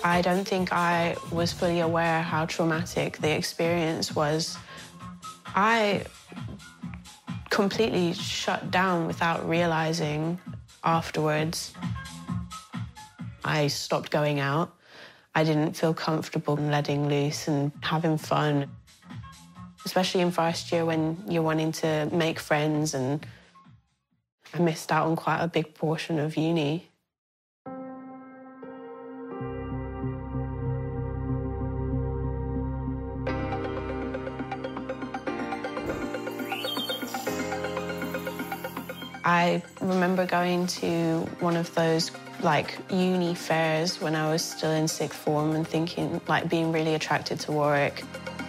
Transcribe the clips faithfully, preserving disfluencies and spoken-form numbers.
I don't think I was fully aware how traumatic the experience was. I completely shut down without realizing afterwards. I stopped going out. I didn't feel comfortable letting loose and having fun, especially in first year when you're wanting to make friends, and I missed out on quite a big portion of uni. I remember going to one of those like uni fairs when I was still in sixth form and thinking, like, being really attracted to Warwick.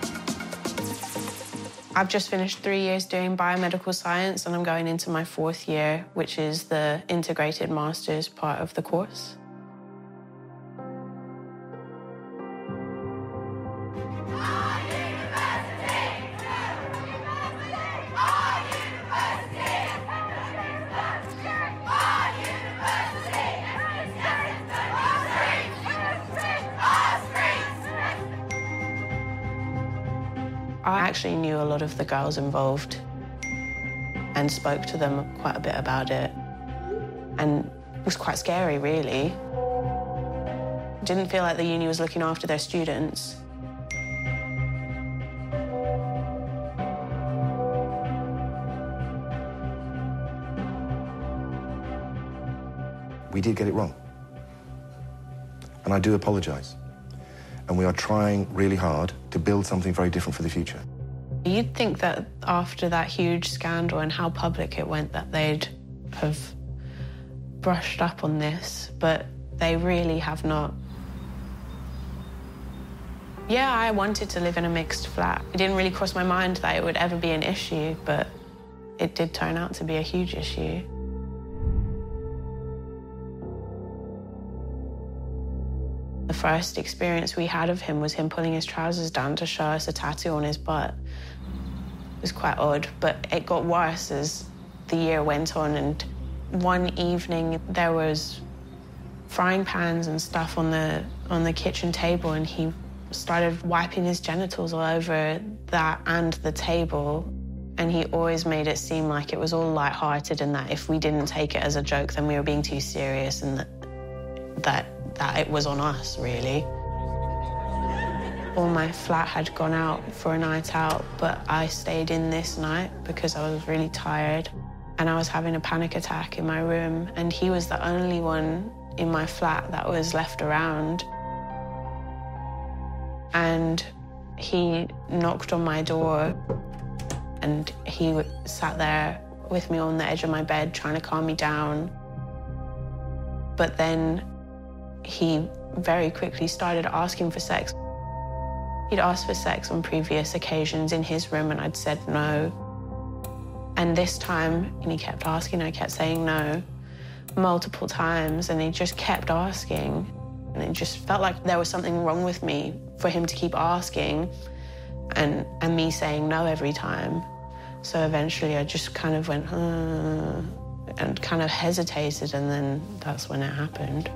I've just finished three years doing biomedical science and I'm going into my fourth year, which is the integrated master's part of the course. I actually knew a lot of the girls involved and spoke to them quite a bit about it. And it was quite scary, really. Didn't feel like the uni was looking after their students. We did get it wrong. And I do apologise. And we are trying really hard to build something very different for the future. You'd think that after that huge scandal and how public it went that they'd have brushed up on this, but they really have not. Yeah, I wanted to live in a mixed flat. It didn't really cross my mind that it would ever be an issue, but it did turn out to be a huge issue. The first experience we had of him was him pulling his trousers down to show us a tattoo on his butt. It was quite odd, but it got worse as the year went on, and one evening there was frying pans and stuff on the on the kitchen table, and he started wiping his genitals all over that and the table. And he always made it seem like it was all light-hearted and that if we didn't take it as a joke, then we were being too serious, and that that that it was on us, really. All my flat had gone out for a night out, but I stayed in this night because I was really tired and I was having a panic attack in my room, and he was the only one in my flat that was left around. And he knocked on my door and he sat there with me on the edge of my bed trying to calm me down. But then he very quickly started asking for sex. He'd asked for sex on previous occasions in his room and I'd said no. And this time, and he kept asking, I kept saying no multiple times, and he just kept asking. And it just felt like there was something wrong with me for him to keep asking and, and me saying no every time. So eventually I just kind of went, uh, and kind of hesitated, and then that's when it happened.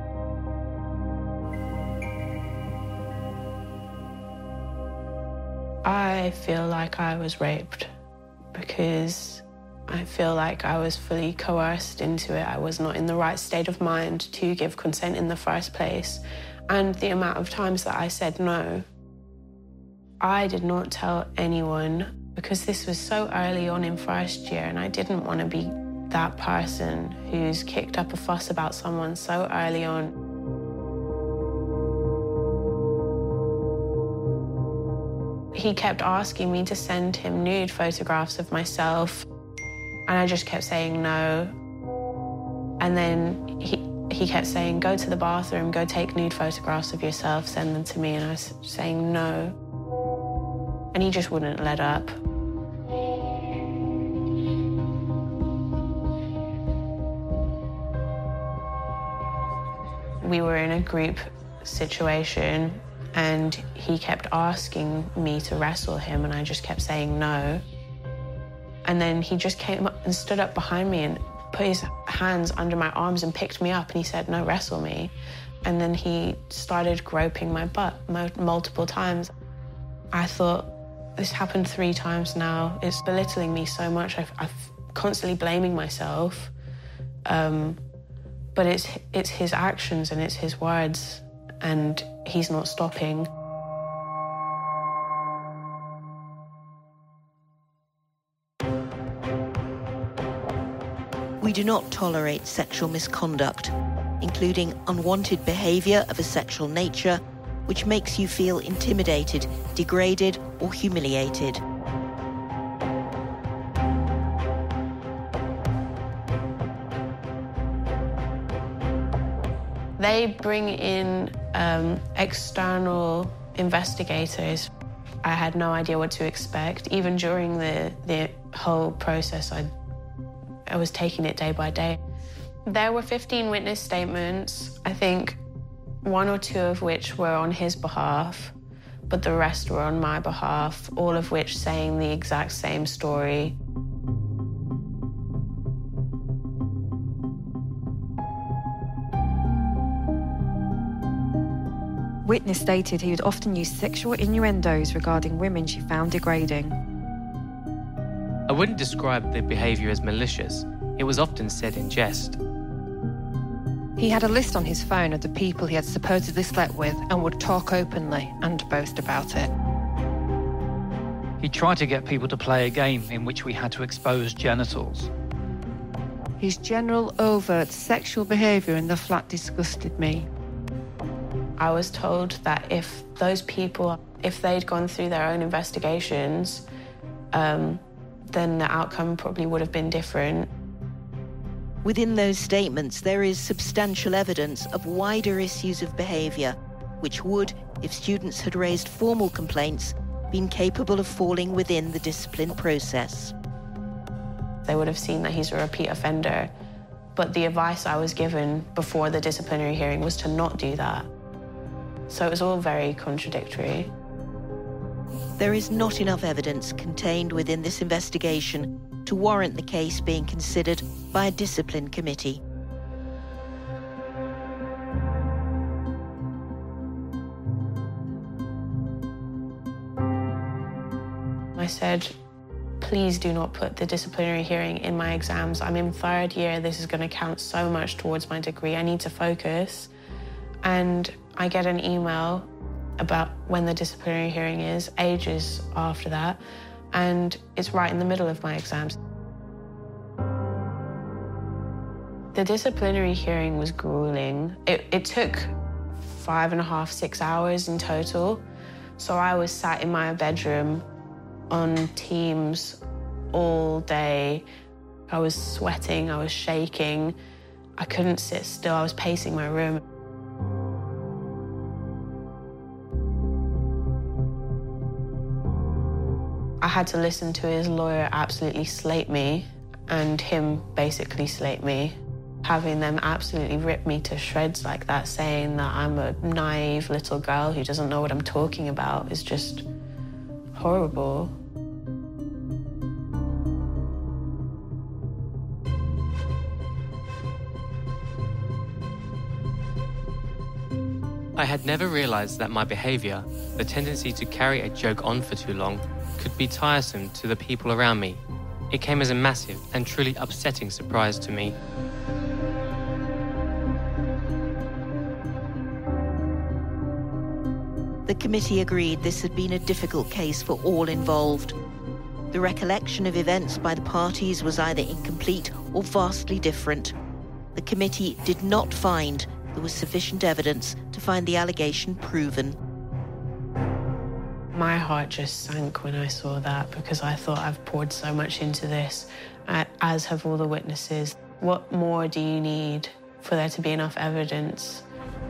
I feel like I was raped because I feel like I was fully coerced into it. I was not in the right state of mind to give consent in the first place. And the amount of times that I said no, I did not tell anyone because this was so early on in first year and I didn't want to be that person who's kicked up a fuss about someone so early on. He kept asking me to send him nude photographs of myself, and I just kept saying no. And then he, he kept saying, go to the bathroom, go take nude photographs of yourself, send them to me, and I was saying no. And he just wouldn't let up. We were in a group situation, and he kept asking me to wrestle him, and I just kept saying no. And then he just came up and stood up behind me and put his hands under my arms and picked me up, and he said, no, wrestle me. And then he started groping my butt multiple times. I thought, this happened three times now. It's belittling me so much. I've, I'm constantly blaming myself. Um, but it's, it's his actions and it's his words, and he's not stopping. We do not tolerate sexual misconduct, including unwanted behaviour of a sexual nature, which makes you feel intimidated, degraded, or humiliated. They bring in um, external investigators. I had no idea what to expect. Even during the, the whole process, I, I was taking it day by day. There were fifteen witness statements, I think one or two of which were on his behalf, but the rest were on my behalf, all of which saying the exact same story. Witness stated he would often use sexual innuendos regarding women she found degrading. I wouldn't describe the behaviour as malicious. It was often said in jest. He had a list on his phone of the people he had supposedly slept with and would talk openly and boast about it. He tried to get people to play a game in which we had to expose genitals. His general overt sexual behaviour in the flat disgusted me. I was told that if those people, if they'd gone through their own investigations, um, then the outcome probably would have been different. Within those statements, there is substantial evidence of wider issues of behaviour, which would, if students had raised formal complaints, been capable of falling within the discipline process. They would have seen that he's a repeat offender, but the advice I was given before the disciplinary hearing was to not do that. So it was all very contradictory. There is not enough evidence contained within this investigation to warrant the case being considered by a discipline committee. I said, please do not put the disciplinary hearing in my exams. I'm in third year. This is going to count so much towards my degree. I need to focus. And I get an email about when the disciplinary hearing is, ages after that, and it's right in the middle of my exams. The disciplinary hearing was grueling. It, it took five and a half, six hours in total. So I was sat in my bedroom on Teams all day. I was sweating, I was shaking. I couldn't sit still, I was pacing my room. I had to listen to his lawyer absolutely slate me and him basically slate me. Having them absolutely rip me to shreds like that, saying that I'm a naive little girl who doesn't know what I'm talking about, is just horrible. I had never realised that my behaviour, the tendency to carry a joke on for too long, could be tiresome to the people around me. It came as a massive and truly upsetting surprise to me. The committee agreed this had been a difficult case for all involved. The recollection of events by the parties was either incomplete or vastly different. The committee did not find there was sufficient evidence to find the allegation proven. My heart just sank when I saw that, because I thought I've poured so much into this, as have all the witnesses. What more do you need for there to be enough evidence?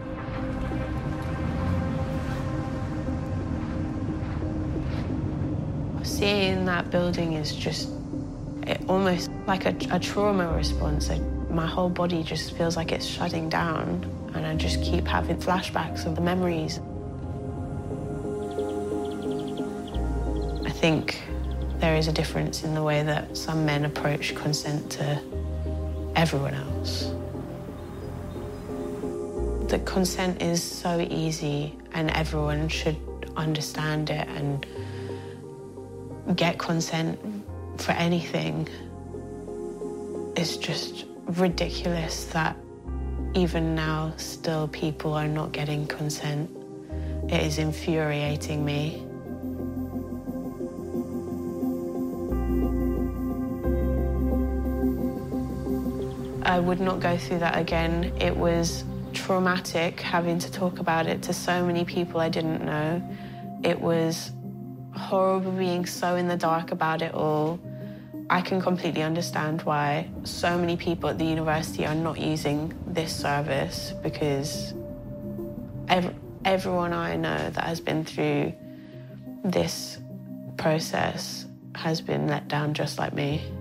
Seeing that building is just it, almost like a, a trauma response. It, my whole body just feels like it's shutting down, and I just keep having flashbacks of the memories. I think there is a difference in the way that some men approach consent to everyone else. The consent is so easy and everyone should understand it and get consent for anything. It's just ridiculous that even now still people are not getting consent. It is infuriating me. I would not go through that again. It was traumatic having to talk about it to so many people I didn't know. It was horrible being so in the dark about it all. I can completely understand why so many people at the university are not using this service, because ev everyone I know that has been through this process has been let down just like me.